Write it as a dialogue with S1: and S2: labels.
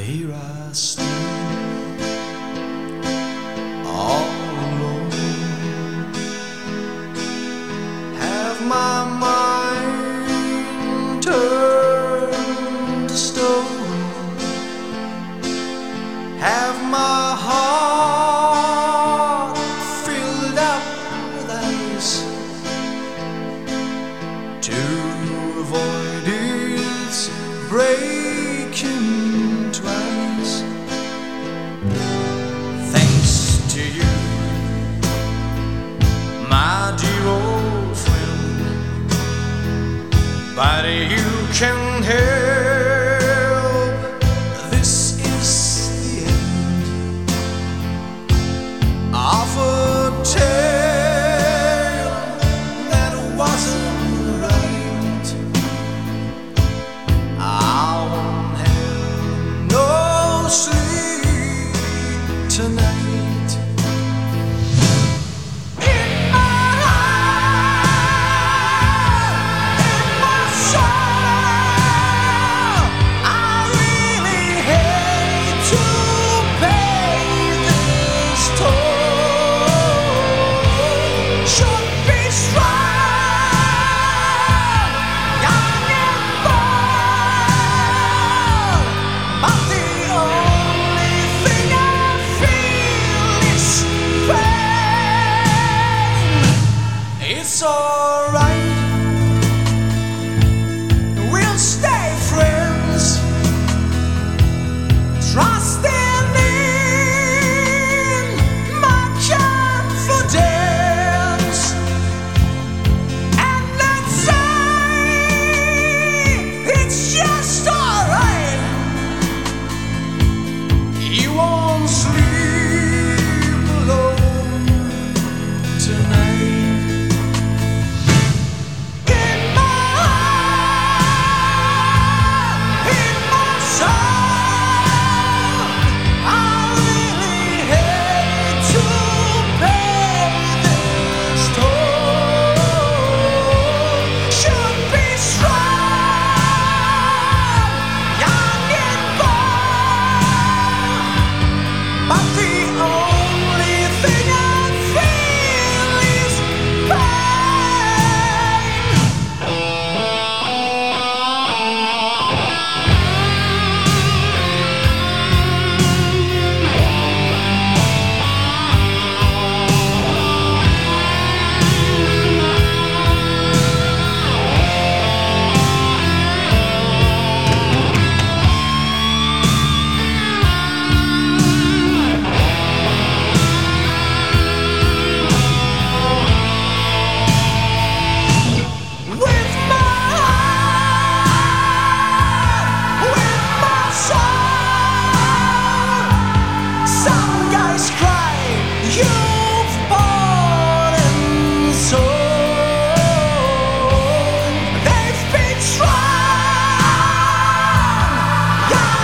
S1: Here I stand, all alone. Have my mind turned to stone. Have my heart filled up with ice to avoid its breaking twice. Thanks to you, my dear old friend, but you can help. This is the end of a tale that wasn't right. I won't have no sleep tonight. In my heart, in my soul, I really hate to pay this toll. Should be strong, young and bold, but the only thing I feel is pain. It's alright, we'll stay friends, trusting in my confidence, and let's say it's just alright. You won't sleep alone tonight. In my heart, in my soul, I really hate to pay this toll. Should be strong, young and bold, but the only thing I feel is pain. With my heart, with my soul, some guys cry, you've bought and sold. They've been strong, young